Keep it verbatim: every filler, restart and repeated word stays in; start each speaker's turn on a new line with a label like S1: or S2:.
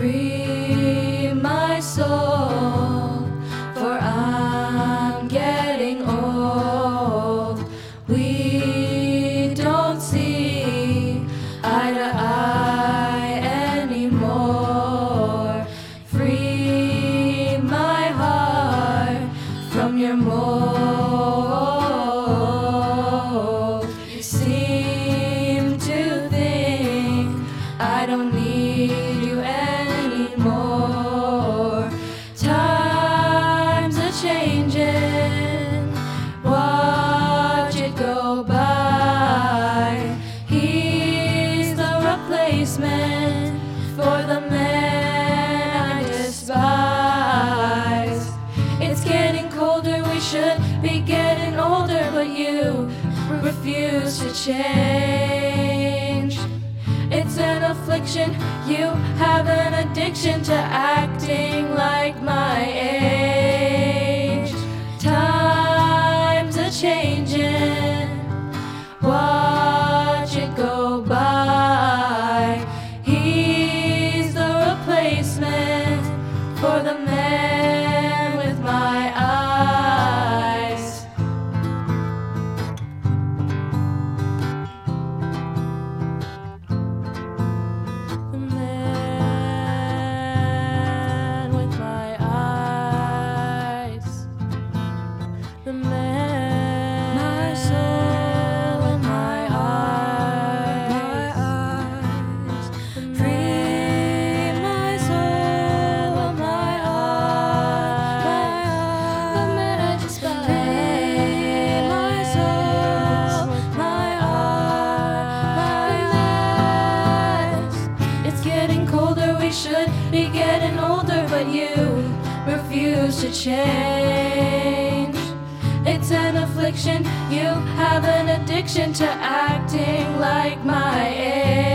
S1: Free my soul, for I'm getting old. We don't see eye to eye anymore. Free my heart from your mold. You seem to think I don't need you anymore. Times are changing, watch it go by. He's the replacement for the man I despise. It's getting colder, we should be getting older, but you refuse to change. It's an affliction, you have an addiction to acting like my age. Times are changing, watch it go by. He's the replacement for the man with my eyes. The man with my eyes. The man, my soul and my eyes. Free my soul and my eyes. The man I despise. Free my soul, my eyes. It's getting colder, we should be getting older, but you refuse to change. It's an affliction, you have an addiction to acting like my age.